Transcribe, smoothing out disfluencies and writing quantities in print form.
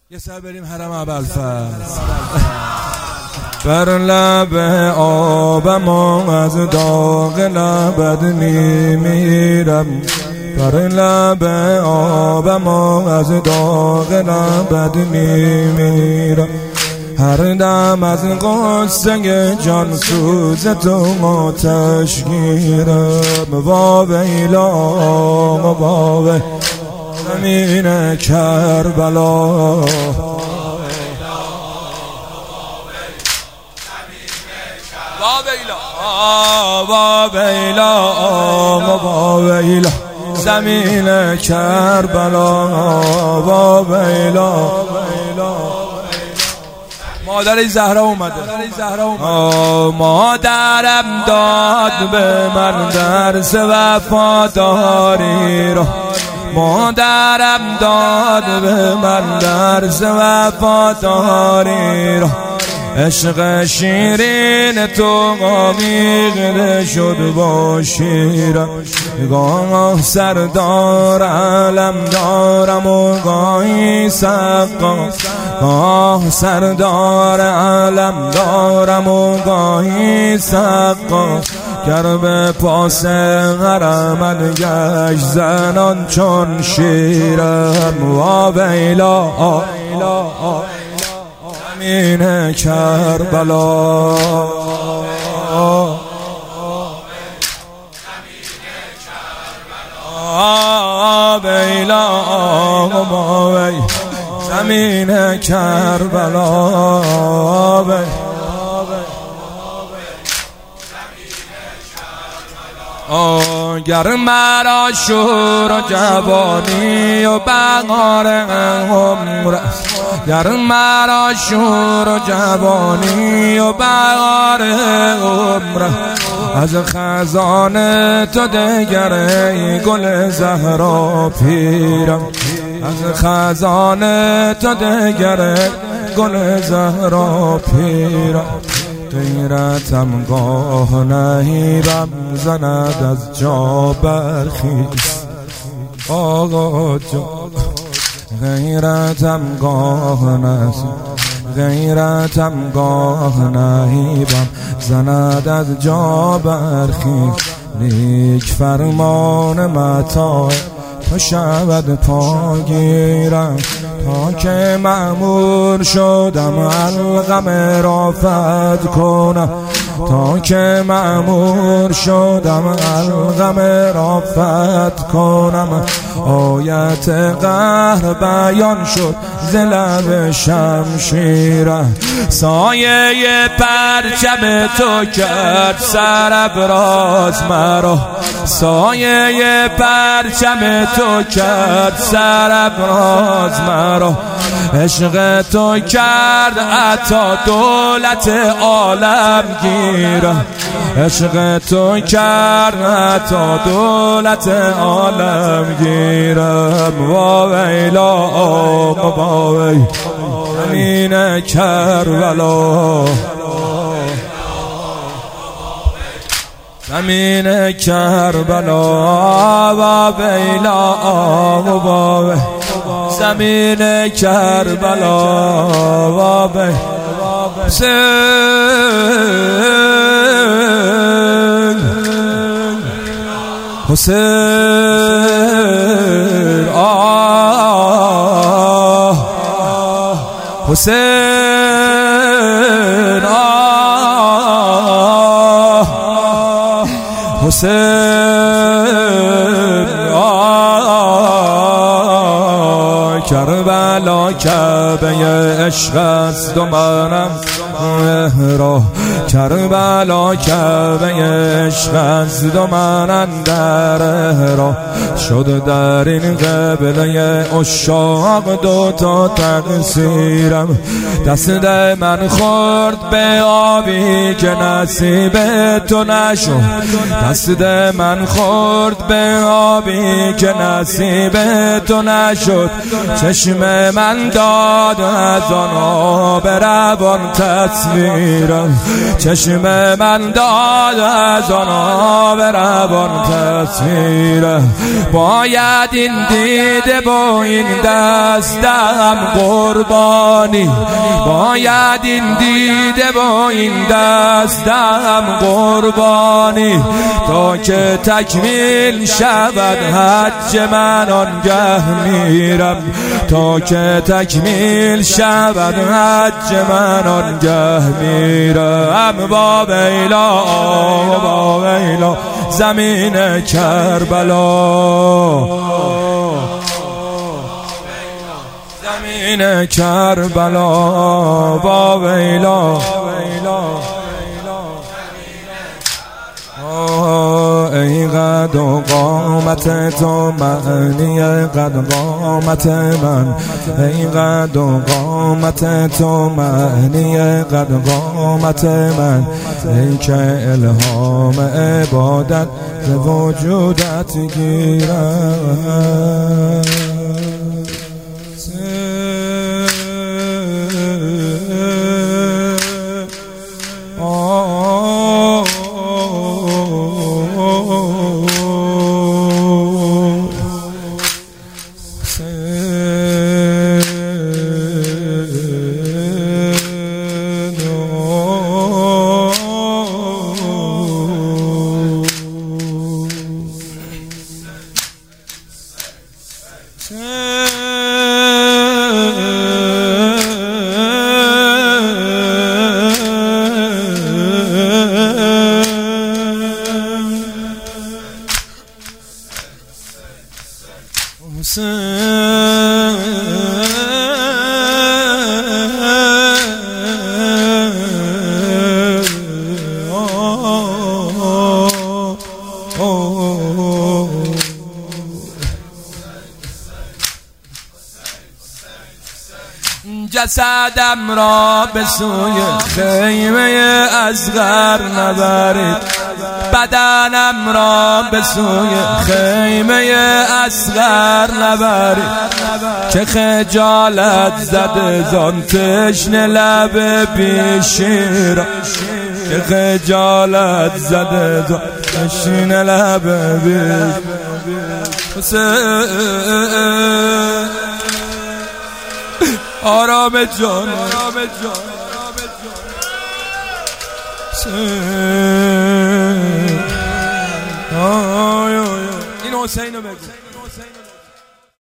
یه سر بریم حرم ابوالفضل. بر لب آبم از داغ لبت میمیرم، بر لب آبم از داغ لبت میمیرم. هر دم از غصه جان سوز تو آتش گیرم. واویلا واویلا زمین کربلا، واویلا واویلا زمین کربلا، واویلا. مادر زهرا اومده. مادرم داد به من درس وفاداری را، مادرم داد به من درس وفاداری را. عشق شیرین تو غمیغ شد با شیرم. گاه سردار علم دارم و گاهی سقا، گاه سردار علم دارم و گاهی سقا. گر به پاس حرمت گشت زنان چون شیرم. واویلا زمین کربلا، واویلا زمین کربلا. گر مرا شور و جوانی و بهار عمر، گر مرا شور و جوانی و بهار عمر. از خزان تو دگر ای گل زهرا پیرم، از خزان تو دگر گل زهرا پیرم. غیرتم گاه نهیبم زند از جا برخیز آقا جان. غیرتم گاه نهیبم، غیرتم گاه نهیبم زند از جا برخیز. نیک فرمان متا تا شود پاگیرم، تا که مأمور شدم الغم رافت کنم، تا که مأمور شدم الغم رافت کنم. آیت قهر بیان شد ز لب شمشیرم. سایه پرچم تو کرد سرافراز مرا، سایه پرچم تو کرد سرافراز مرا. عشق تو کرد عطا دولت عالم گیرم، عشق تو کرد عطا دولت عالم گیرم. واویلا واویلا زمین کربلا، زمین کربلا. واویلا واویلا زمین کربلا، واویلا. حسین آه حسین آه حسین آه. کربلا کعبه عشق است و منم را، کربلا کعبه عشق است و من اندر را. شد در این قبله عشاق دو تا تقصیرم. دست من خورد به آبی که نصیب تو نشد، دست من خورد به آبی که نصیب تو نشد. چشم چشم من داد از آن آب روان تصویرم، چشم من داد از آن آب روان تصویرم. باید این دیده با این دستم قربانی، باید این دیده با این دستم قربانی، تا که تکمیل شود حج من آنگه میرم، تا که تکمیل شود حج من آنگه میرم. با ویلا با ویلا زمین کربلا، زمین کربلا. با ویلا ای قد و قامت تو معنی قد قامت من، ای قد و قامت تو معنی قد قامت من، ای که الهام عبادت ز وجودت گیرم. جسدم را به سوی خیمه اصغر نبرید، بدنم را به سوی خیمه اصغر نبرید، که خجالت زده زان تشنه لب بیشیر، که خجالت زده زان تشنه لب بیشیر. آرام جان این حسین رو بگو.